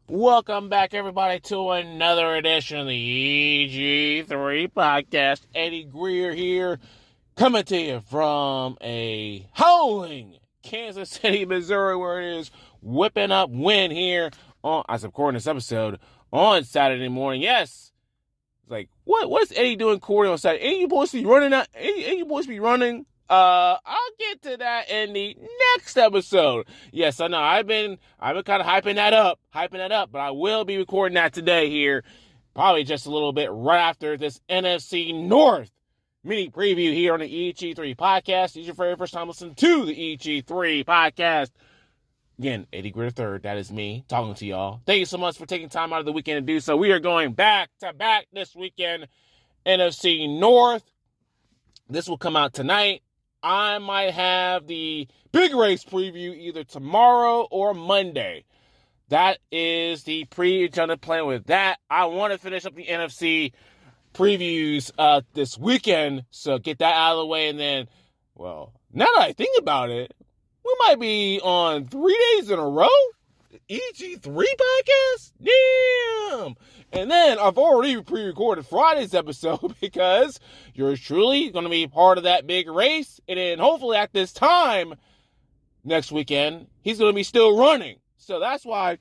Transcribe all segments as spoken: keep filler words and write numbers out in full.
Welcome back, everybody, to another edition of the E G three podcast. Eddie Greer here, coming to you from a howling Kansas City, Missouri, where it is whipping up wind here on, as I'm recording this episode, on Saturday morning. Yes, it's like, what? What's Eddie doing recording on Saturday? Ain't you boys be running out? Ain't, ain't you boys be running? Uh, I'll get to that in the next episode. Yes, I know I've been, I've been kind of hyping that up, hyping that up, but I will be recording that today here, probably just a little bit right after this N F C North mini preview here on the E G three podcast. If it's your very first time listening to the E G three podcast, again, Eddie Greer the third, that is me talking to y'all. Thank you so much for taking time out of the weekend to do so. We are going back to back this weekend, N F C North. This will come out tonight. I might have the big race preview either tomorrow or Monday. That is the pre-agenda plan with that. I want to finish up the N F C previews uh, this weekend, so get that out of the way. And then, well, now that I think about it, we might be on three days in a row. E G three podcast? Damn! And then I've already pre-recorded Friday's episode because yours truly going to be part of that big race. And then hopefully at this time next weekend, he's going to be still running. So that's why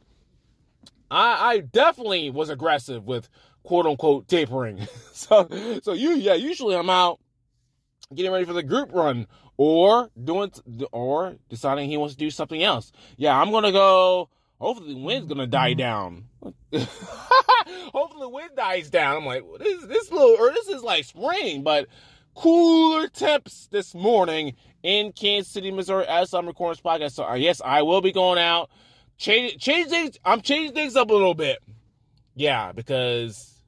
I, I definitely was aggressive with quote-unquote tapering. so, so you, yeah, usually I'm out getting ready for the group run or doing, or deciding he wants to do something else. Yeah, I'm going to go. Hopefully the wind's going to die down. Hopefully the wind dies down. I'm like, this, this little, or this is like spring, but cooler temps this morning in Kansas City, Missouri, as I'm recording this podcast. So, uh, yes, I will be going out. Change, change things, I'm changing things up a little bit. Yeah, because,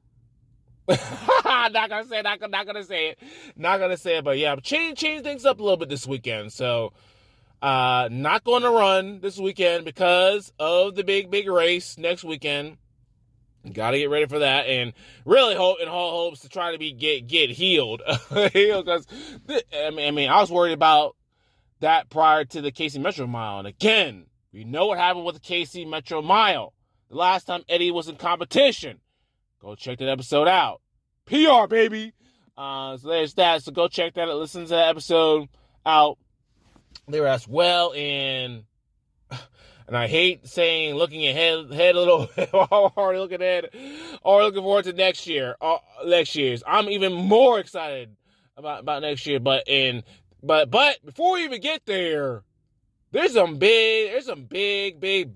not going to say it, not, not going to say it, not going to say it, but yeah, I'm changing, changing things up a little bit this weekend. So, Uh, not going to run this weekend because of the big, big race next weekend. Got to get ready for that, and really hope in all hopes to try to be get get healed. healed because I mean, I mean, I was worried about that prior to the K C Metro Mile, and again, we know what happened with the K C Metro Mile the last time Eddie was in competition. Go check that episode out. P R baby. Uh, so there's that. So go check that out. Listen to that episode out. There as well, and and I hate saying looking ahead, head a little, already looking ahead, or looking forward to next year, uh, next year's. I'm even more excited about, about next year, but in, but but before we even get there, there's some big, there's some big, big,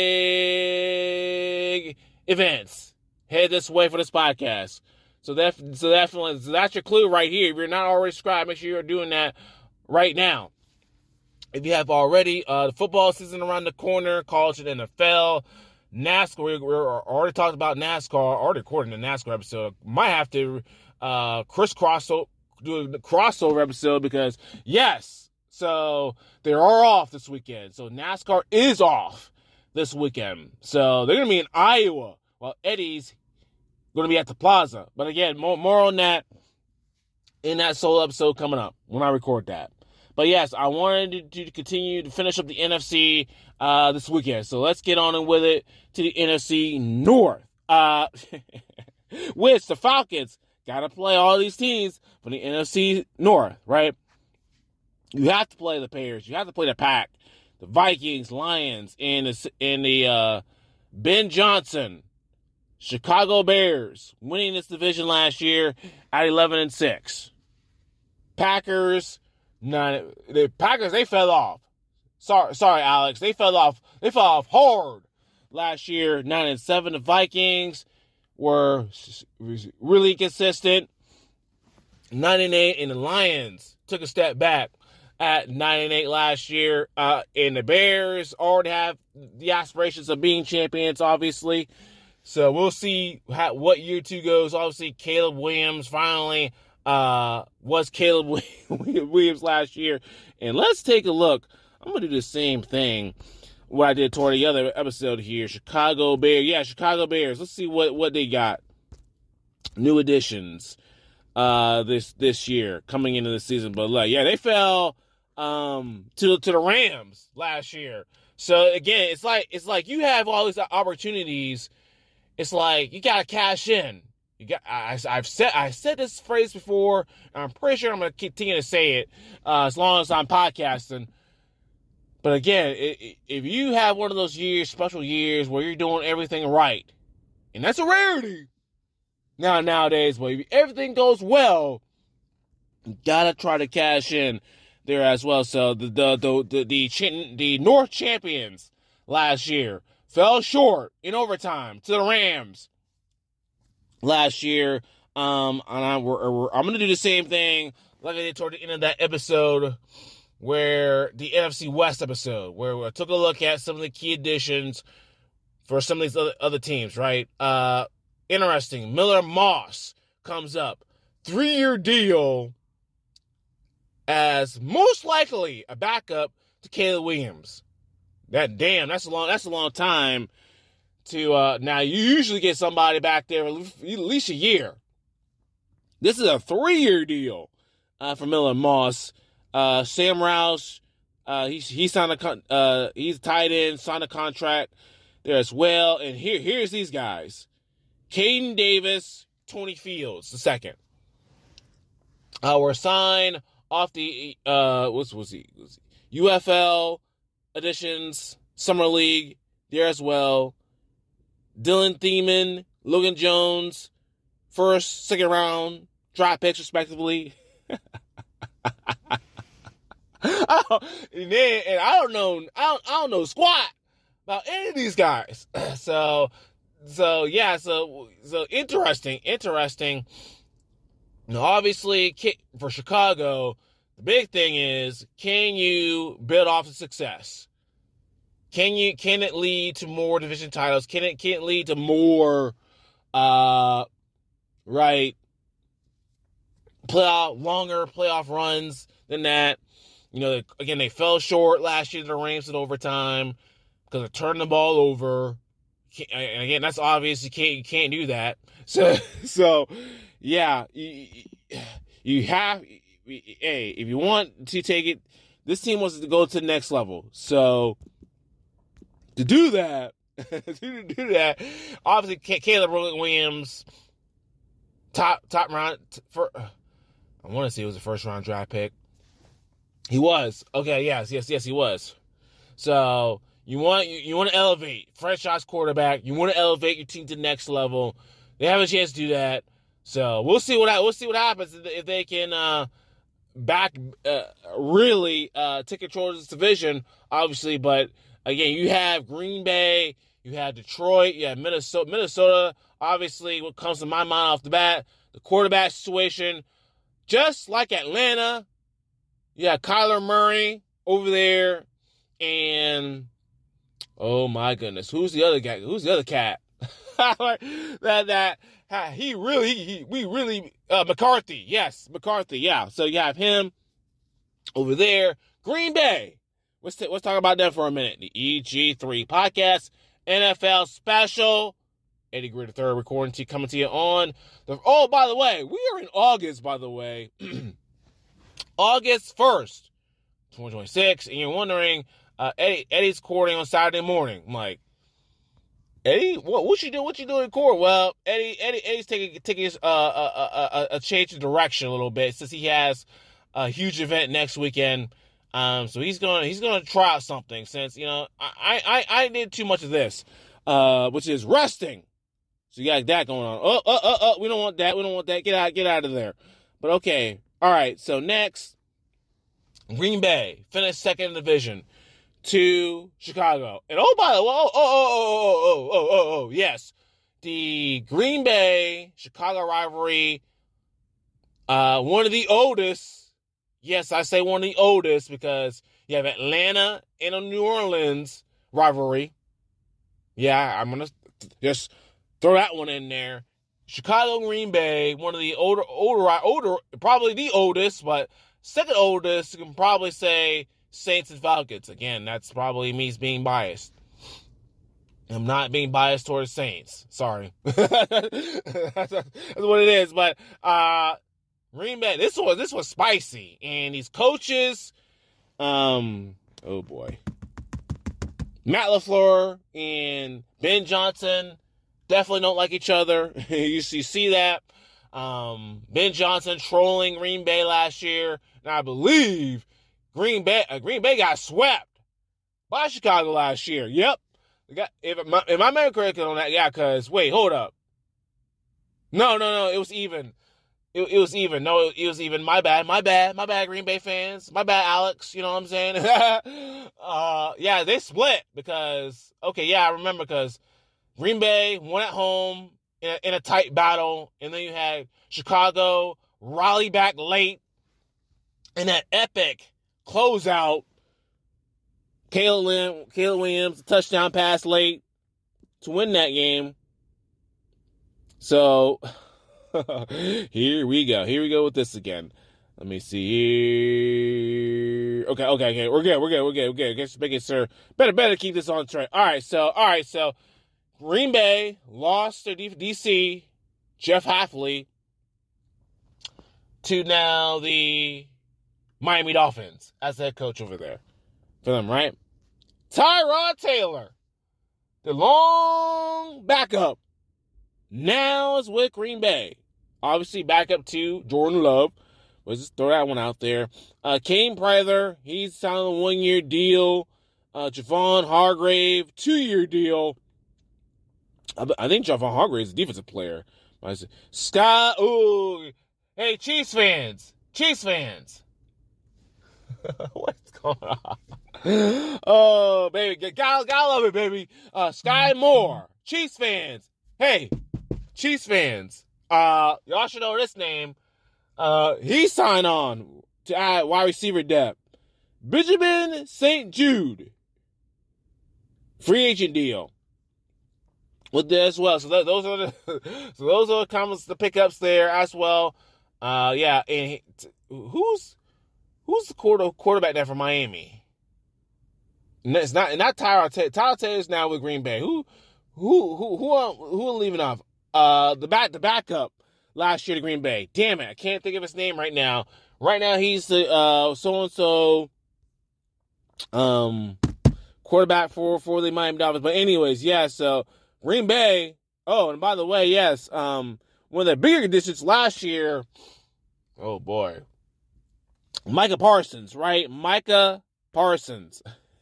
big events head this way for this podcast. So that, so definitely, so that's your clue right here. If you're not already subscribed, make sure you're doing that right now. If you have already, uh, the football season around the corner, college and N F L, NASCAR, we we're already talked about NASCAR, already recording the NASCAR episode. Might have to uh, crisscross, do a crossover episode because, yes, so they are off this weekend. So NASCAR is off this weekend. So they're going to be in Iowa while Eddie's going to be at the Plaza. But again, more, more on that in that solo episode coming up when I record that. But yes, I wanted to continue to finish up the N F C uh, this weekend. So let's get on with it to the N F C North. Uh, which the Falcons got to play all these teams from the N F C North, right? You have to play the Bears. You have to play the Pack, the Vikings, Lions, and the, and the uh, Ben Johnson Chicago Bears winning this division last year at eleven and six. Packers. None. The Packers, they fell off. Sorry, sorry, Alex. They fell off. They fell off hard last year. Nine and seven. The Vikings were really consistent. Nine and eight, and the Lions took a step back at nine and eight last year. Uh, and the Bears already have the aspirations of being champions, obviously. So we'll see how, what year two goes. Obviously, Caleb Williams finally. Uh, was Caleb Williams last year. And let's take a look. I'm going to do the same thing what I did toward the other episode here. Chicago Bears. Yeah, Chicago Bears. Let's see what, what they got. New additions uh, this this year coming into the season. But, like, yeah, they fell um, to, to the Rams last year. So again, it's like it's like you have all these opportunities. It's like you gotta cash in. You got. I, I've said I said this phrase before. And I'm pretty sure I'm gonna continue to say it uh, as long as I'm podcasting. But again, it, it, if you have one of those years, special years, where you're doing everything right, and that's a rarity now nowadays. But if everything goes well, you gotta try to cash in there as well. So the the the the the, the North champions last year fell short in overtime to the Rams last year. Um, and I, we're, we're, I'm going to do the same thing like I did toward the end of that episode, where the N F C West episode, where I took a look at some of the key additions for some of these other, other teams, right? Uh, interesting. Miller Moss comes up. Three-year deal as most likely a backup to Caleb Williams. That damn, that's a long, that's a long time to, uh, now you usually get somebody back there at least a year. This is a three-year deal, uh, for Miller Moss. Uh, Sam Rouse, uh, he's, he signed a, con- uh, he's tied in, signed a contract there as well. And here, here's these guys. Caden Davis, Tony Fields, the second. Uh, were signed off the, uh, what's, was he, was he? U F L additions, Summer League, there as well. Dylan Thiemann, Logan Jones, first, second round, draft picks respectively. I and, then, and I don't know, I don't, I don't know squat about any of these guys. So, so yeah, so, so interesting, interesting. Now, obviously, for Chicago, the big thing is, can you build off of success? Can you, can it lead to more division titles? Can it, can it lead to more, uh, right, playoff, longer playoff runs than that? You know, again, they fell short last year to the Rams in overtime because they turned the ball over. And again, that's obvious. You can't, you can't do that. So, so, yeah, you, you have, hey, if you want to take it, this team wants to go to the next level. So, to do that, to do that, obviously Caleb Williams, top top round, for, I want to say it was a first round draft pick. He was okay. Yes, yes, yes, he was. So you want you, you want to elevate franchise quarterback. You want to elevate your team to the next level. They have a chance to do that. So we'll see what we'll see what happens if they can uh, back uh, really uh, take control of this division. Obviously, but. Again, you have Green Bay, you have Detroit, you have Minnesota. Minnesota, obviously, what comes to my mind off the bat, the quarterback situation, just like Atlanta, you have Kyler Murray over there, and, oh my goodness, who's the other guy? Who's the other cat? that, that, he really, he, we really, uh, McCarthy, yes, McCarthy, yeah. So you have him over there. Green Bay. Let's, t- let's talk about that for a minute. The E G three podcast, N F L special. Eddie Greer the third recording to coming to you on. The, oh, by the way, we are in August, by the way. August first, twenty twenty-six. And you're wondering, uh, Eddie, Eddie's recording on Saturday morning. I'm like, Eddie, what, what you do? What you doing in court? Well, Eddie, Eddie, Eddie's taking, taking uh, a, a, a, a change of direction a little bit since he has a huge event next weekend. Um, so he's gonna he's gonna try out something since you know I I I did too much of this, uh, which is resting. So you got that going on. Oh oh oh oh, we don't want that. We don't want that. Get out get out of there. But okay, all right. So next, Green Bay finished second in the division to Chicago. And oh by the way, oh oh oh oh oh oh oh oh yes, the Green Bay Chicago rivalry, uh, one of the oldest. Yes, I say one of the oldest because you have Atlanta and a New Orleans rivalry. Yeah, I'm going to just throw that one in there. Chicago, Green Bay, one of the older, older, older, probably the oldest, but second oldest, you can probably say Saints and Falcons. Again, that's probably me being biased. I'm not being biased towards Saints. Sorry. that's, that's what it is. But, uh, Green Bay, this was this was spicy, and these coaches, um, oh boy, Matt LaFleur and Ben Johnson definitely don't like each other. you, you see that. Um, Ben Johnson trolling Green Bay last year. And I believe Green Bay, uh, Green Bay got swept by Chicago last year. Yep. Got, if, my, if my memory correct on that, yeah, because, wait, hold up. No, no, no, it was even. It, it was even. No, it, it was even. My bad. My bad. My bad, Green Bay fans. My bad, Alex. You know what I'm saying? uh, yeah, they split because, okay, yeah, I remember because Green Bay won at home in a, in a tight battle, and then you had Chicago rally back late in that epic closeout. Caleb, Lim, Caleb Williams, touchdown pass late to win that game. So... Here we go. Here we go with this again. Let me see here. Okay, okay, okay. We're good. We're good. We're good. We're good. Just making sure. Better, better keep this on track. All right. So, all right. So, Green Bay lost to D C, Jeff Hafley, to now the Miami Dolphins as head coach over there for them, right? Tyrod Taylor, the long backup, now is with Green Bay. Obviously, back up to Jordan Love. Let's just throw that one out there. Uh, Kane Prather, he's signed a one-year deal. Uh, Javon Hargrave, two-year deal. I, I think Javon Hargrave is a defensive player. Scott, ooh, hey, Chiefs fans, Chiefs fans. What's going on? Oh, baby, gotta, gotta love it, baby. Uh, Sky Moore, Chiefs fans. Hey, Chiefs fans. Uh, y'all should know this name. Uh, he signed on to add wide receiver depth. Benjamin Saint Jude. Free agent deal. With this as well. So that, those are the so those are the comments, the pickups there as well. Uh, yeah, and he, t- who's who's the quarter, quarterback there for Miami? And it's not not Tyrod Taylor. Tyrod Taylor is now with Green Bay. Who who who who are, who are leaving off? Uh, the back, the backup last year to Green Bay. Damn it, I can't think of his name right now. Right now, he's the uh so and so um quarterback for for the Miami Dolphins. But anyways, yeah. So Green Bay. Oh, and by the way, yes. Um, one of the bigger additions last year. Oh boy, Micah Parsons, right? Micah Parsons.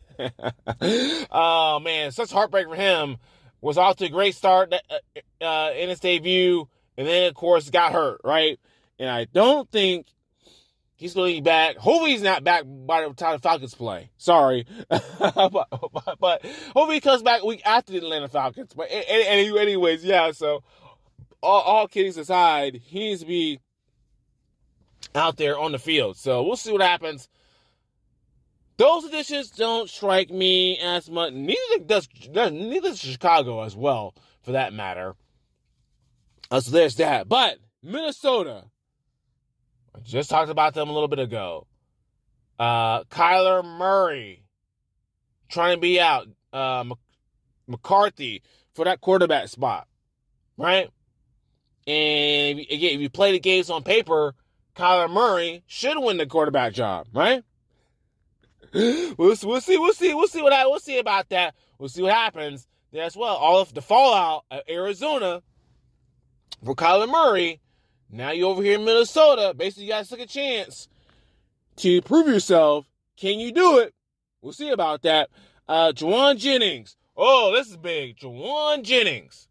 Oh man, such heartbreak for him. Was off to a great start uh, in his debut, and then, of course, got hurt, right? And I don't think he's going to be back. Hopefully he's not back by the time the Falcons play. Sorry. but, but, but hopefully he comes back a week after the Atlanta Falcons. But any, anyways, yeah, so all, all kidding aside, he needs to be out there on the field. So we'll see what happens. Those additions don't strike me as much. Neither does neither does Chicago as well, for that matter. Uh, so there's that. But Minnesota, I just talked about them a little bit ago. Uh, Kyler Murray trying to be out. Uh, McCarthy for that quarterback spot, right? And again, if you play the games on paper, Kyler Murray should win the quarterback job, right? We'll, we'll see, we'll see, we'll see what I, we'll see about that. We'll see what happens there as well. All of the fallout of Arizona for Kyler Murray. Now you're over here in Minnesota. Basically, you guys took a chance to prove yourself. Can you do it? We'll see about that. Uh, Juwan Jennings. Oh, this is big. Juwan Jennings.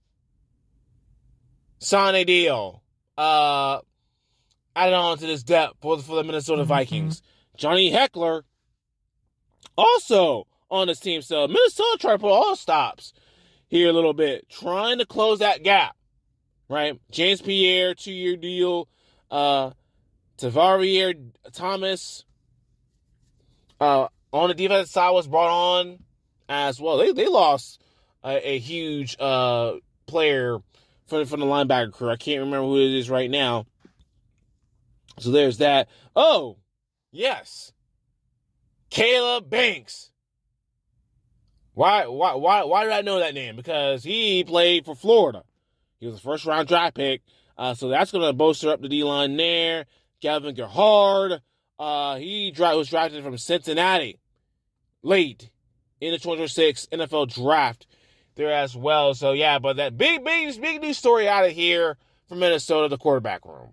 Signed a deal. Uh, added on to this depth for, for the Minnesota Vikings. Johnny Heckler. Also on this team, so Minnesota trying to put all stops here a little bit, trying to close that gap, right? James Pierre, two-year deal. Uh, Tavarier Thomas uh, on the defensive side was brought on as well. They they lost a, a huge uh, player from, from the linebacker crew. I can't remember who it is right now. So there's that. Oh, yes. Caleb Banks. Why, why, why, why did I know that name? Because he played for Florida. He was a first round draft pick. Uh, so that's going to bolster up the D-line there. Calvin Gerhard. Uh, he dra- was drafted from Cincinnati late in the twenty twenty-six N F L draft there as well. So, yeah, but that big, big, big news story out of here from Minnesota, the quarterback room.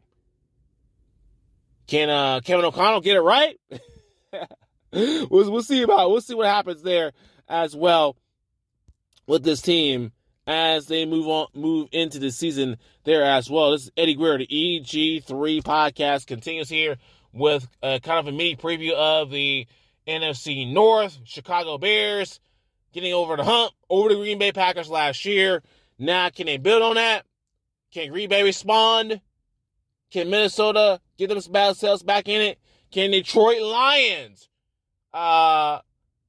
Can uh, Kevin O'Connell get it right? we'll, we'll see about we'll see what happens there as well with this team as they move on move into the season there as well. This is Eddie Greer, the E G three podcast continues here with a, kind of a mini preview of the N F C North. Chicago Bears getting over the hump over the Green Bay Packers last year. Now, can they build on that? Can Green Bay respond? Can Minnesota get themselves back in it? Can Detroit Lions uh,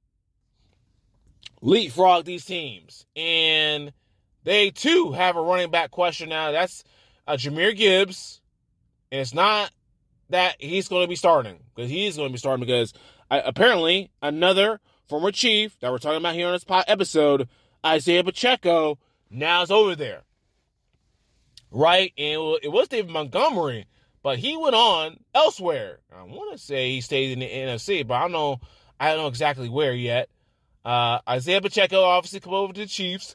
leapfrog these teams? And they, too, have a running back question now. That's uh, Jahmyr Gibbs. And it's not that he's going to be starting. Because he is going to be starting because uh, apparently another former Chief that we're talking about here on this pod episode, Isaiah Pacheco, now is over there. Right? And it was David Montgomery, but he went on elsewhere. I want to say he stayed in the N F C, but I don't know, I don't know exactly where yet. Uh, Isaiah Pacheco obviously come over to the Chiefs.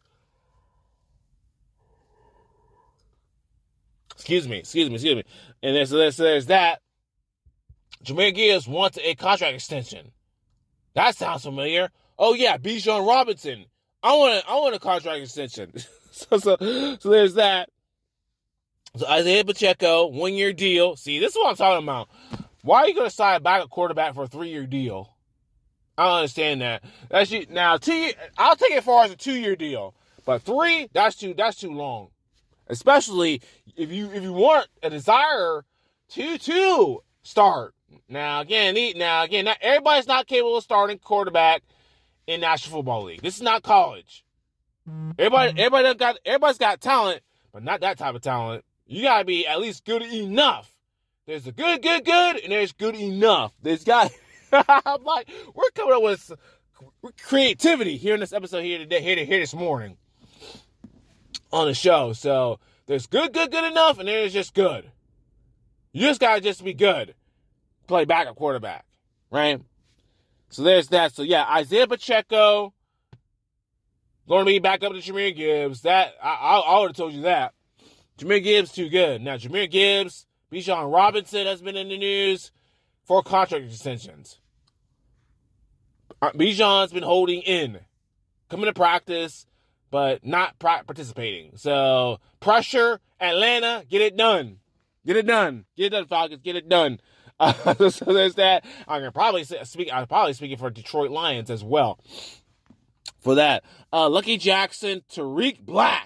Excuse me, excuse me, excuse me. And there's, there's, there's that. Jahmyr Gibbs wants a contract extension. That sounds familiar. Oh yeah, Bijan Robinson. I want a, I want a contract extension. so, so, so there's that. So Isaiah Pacheco, one-year deal. See, this is what I'm talking about. Why are you going to sign back a quarterback for a three-year deal? I don't understand that. That's you, now two. I'll take it as far as a two-year deal, but three, that's too that's too long. Especially if you if you want a desire to to start. Now again, now again, not, everybody's not capable of starting quarterback in National Football League. This is not college. Everybody, everybody got everybody's got talent, but not that type of talent. You gotta be at least good enough. There's a good, good, good, and there's good enough. There's got. I'm like, we're coming up with creativity here in this episode here today, here, here this morning on the show. So there's good, good, good enough, and there's just good. You just gotta just be good. Play backup quarterback, right? So there's that. So yeah, Isaiah Pacheco going to be back up to Jahmyr Gibbs. That I, I, I would have told you that. Jahmyr Gibbs too good. Now Jahmyr Gibbs, Bijan Robinson has been in the news for contract extensions. Bijan's been holding in, coming to practice, but not participating. So pressure, Atlanta, get it done, get it done, get it done, Falcons, get it done. Uh, so there's that. I'm gonna probably speak. I'm probably speaking for Detroit Lions as well. For that, uh, Lucky Jackson, Tariq Black,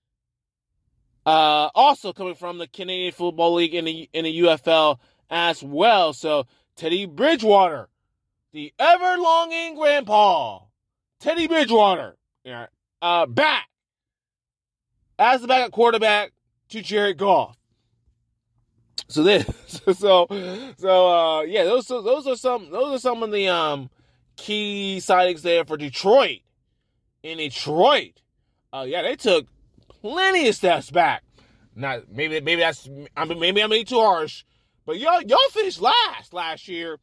uh, also coming from the Canadian Football League in the in the U F L as well. So Teddy Bridgewater, the ever-longing grandpa, Teddy Bridgewater, yeah, uh, back as the backup quarterback to Jared Goff. So this, so, so, uh, yeah, those, those are some, those are some of the, um, key sightings there for Detroit. In Detroit, uh, yeah, they took plenty of steps back. Not, maybe, maybe that's, I mean, maybe I'm being too harsh, but y'all, y'all finished last, last year.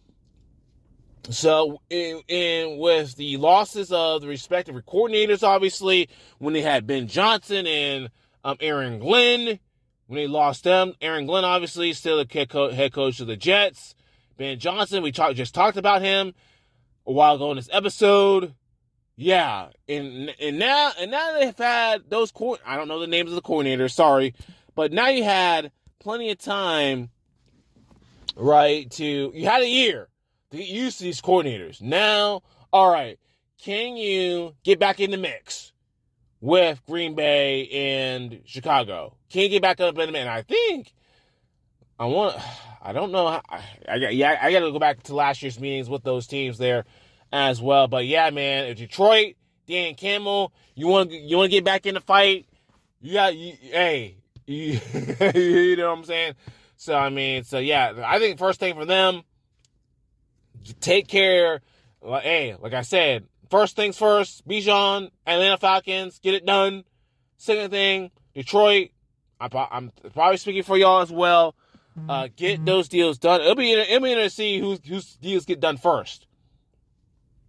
So, in, in, with the losses of the respective coordinators, obviously, when they had Ben Johnson and, um, Aaron Glenn, when they lost them, Aaron Glenn, obviously, still the head, co- head coach of the Jets. Ben Johnson, we talk, just talked about him a while ago in this episode. Yeah, and and now and now they've had those, co- I don't know the names of the coordinators, sorry, but now you had plenty of time, right, to, you had a year to get used to these coordinators. Now, all right, can you get back in the mix with Green Bay and Chicago? Can you get back up in the mix? And I think, I want, I don't know, how, I, I, yeah, I got to go back to last year's meetings with those teams there as well. But yeah, man, if Detroit, Dan Campbell, you want you want to get back in the fight, you got, you, hey, you, you know what I'm saying? So, I mean, so yeah, I think first thing for them, take care, like, hey, like I said, first things first, Bijan, Atlanta Falcons, get it done. Second thing, Detroit, I'm, I'm probably speaking for y'all as well, uh, get those deals done. It'll be, it'll be interesting to see whose, whose deals get done first.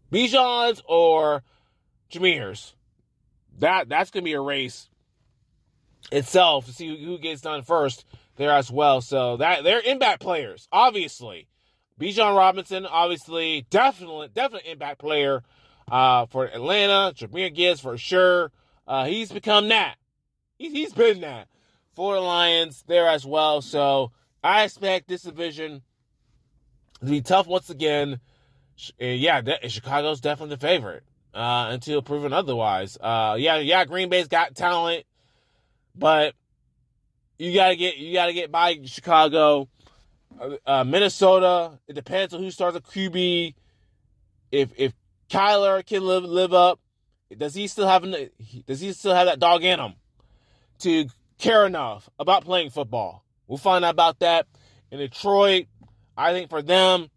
Bijan's or Jameer's. That that's gonna be a race itself to see who gets done first there as well. So that they're impact players, obviously. Bijan Robinson, obviously, definitely, definitely impact player uh, for Atlanta. Jahmyr Gibbs for sure. Uh, he's become that. He's he's been that for the Lions there as well. So I expect this division to be tough once again. And yeah, Chicago's definitely the favorite uh, until proven otherwise. Uh, yeah, yeah, Green Bay's got talent, but you gotta get you gotta get by Chicago. Uh, Minnesota, it depends on who starts a Q B. If if Kyler can live live up, does he still have does he still have that dog in him to care enough about playing football? We'll find out about that. In Detroit, I think for them,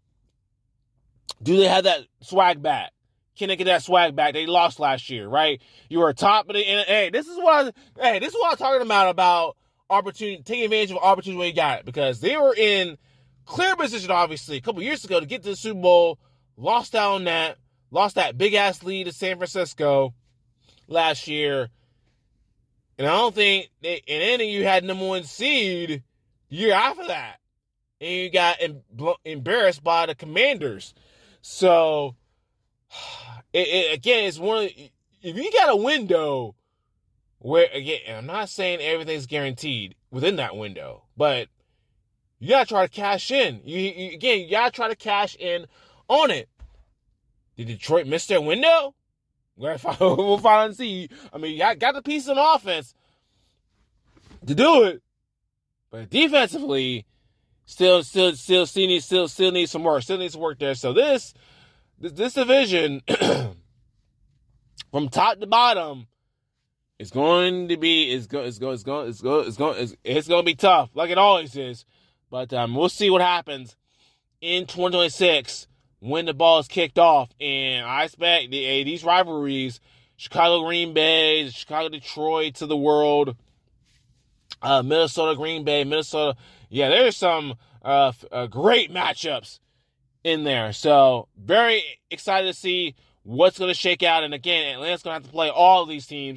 do they have that swag back? Can they get that swag back? They lost last year, right? You were top of the hey. This is what I, hey. This is what I'm talking about about opportunity, taking advantage of opportunity when you got it, because they were in clear position, obviously, a couple years ago to get to the Super Bowl, lost out on that, lost that big-ass lead to San Francisco last year. And I don't think, they, and then you had number one seed the year after that. And you got em, embarrassed by the Commanders. So, it, it, again, it's one of, if you got a window where, again, and I'm not saying everything's guaranteed within that window, but you got to try to cash in. You, you Again, you got to try to cash in on it. Did Detroit miss their window? We'll find out and see. I mean, you got, got the piece on offense to do it. But defensively, still, still, still, still needs, still, still needs some work. Still needs some work there. So this, this, this division, from top to bottom, is going to be, is go, is go, is go, is go, is go, is it's going to be tough, like it always is. But um, we'll see what happens in twenty twenty-six when the ball is kicked off. And I expect the, these rivalries, Chicago Green Bay, Chicago Detroit to the world, uh, Minnesota Green Bay, Minnesota. Yeah, there's some uh, uh, great matchups in there. So very excited to see what's going to shake out. And again, Atlanta's going to have to play all of these teams.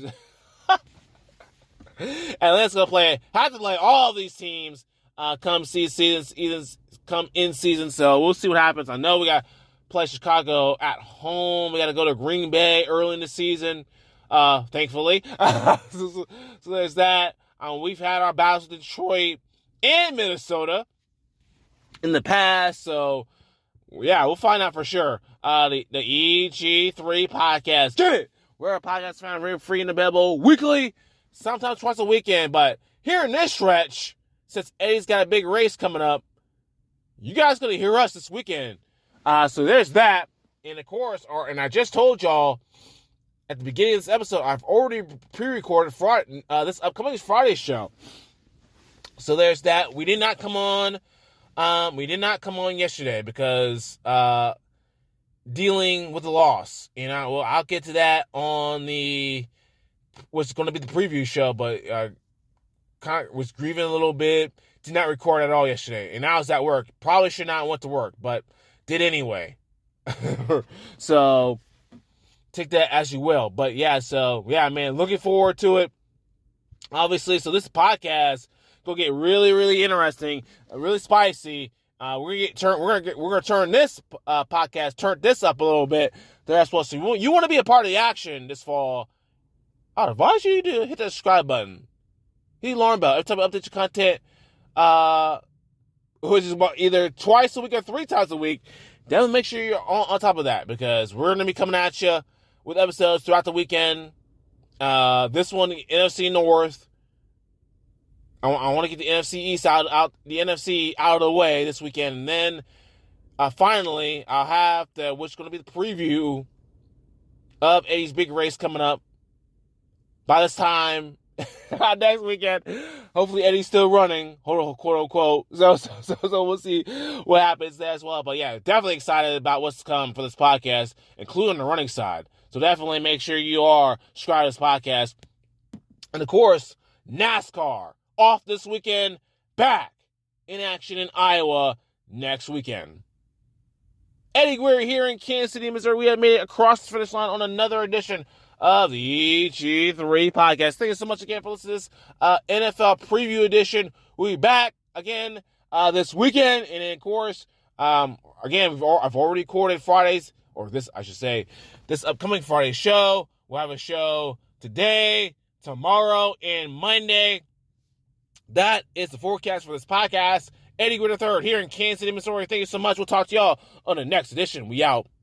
Atlanta's going to play, have to play all of these teams. Uh, come season, season, come in season. So we'll see what happens. I know we got to play Chicago at home. We got to go to Green Bay early in the season, uh, thankfully. so, so, so there's that. Um, we've had our battles with Detroit and Minnesota in the past. So, yeah, we'll find out for sure. Uh, the, the E G three podcast. Get it! We're a podcast found very free and available weekly, sometimes twice a weekend. But here in this stretch, since Eddie's got a big race coming up, you guys going to hear us this weekend. Uh, so there's that. And of course, or, and I just told y'all at the beginning of this episode, I've already pre-recorded Friday, uh, this upcoming Friday show. So there's that. We did not come on. Um, we did not come on yesterday because uh, dealing with the loss. And I, well, I'll get to that on the what's going to be the preview show, but uh, kind of was grieving a little bit. Did not record at all yesterday, and I was at work. Probably should not have went to work, but did anyway. So take that as you will. But yeah, so yeah, man, looking forward to it. Obviously, so this podcast gonna get really, really interesting, really spicy. Uh, we're gonna get turn. We're gonna get. We're gonna turn this uh, podcast, turn this up a little bit. That's what. So you, you want to be a part of the action this fall? I'd advise you to hit that subscribe button. Hit the alarm bell every time I update your content. Uh, which is about either twice a week or three times a week. Definitely make sure you're on, on top of that because we're gonna be coming at you with episodes throughout the weekend. Uh, this one, N F C North. I, I want to get the N F C East out, out, the N F C out of the way this weekend, and then uh, finally I'll have the which is going to be the preview of Eddie's big race coming up. By this time, next weekend, hopefully Eddie's still running, quote unquote. So, so, so, so we'll see what happens there as well. But yeah, definitely excited about what's to come for this podcast, including the running side. So definitely make sure you are subscribed to this podcast. And of course, NASCAR off this weekend, back in action in Iowa next weekend. Eddie Greer here in Kansas City, Missouri. We have made it across the finish line on another edition of the E G three podcast. Thank you so much again for listening to this uh, N F L preview edition. We'll be back again uh, this weekend. And then, of course, um, again, we've al- I've already recorded Fridays, or this, I should say, this upcoming Friday show. We'll have a show today, tomorrow, and Monday. That is the forecast for this podcast. Eddie Greer the third here in Kansas City, Missouri. Thank you so much. We'll talk to y'all on the next edition. We out.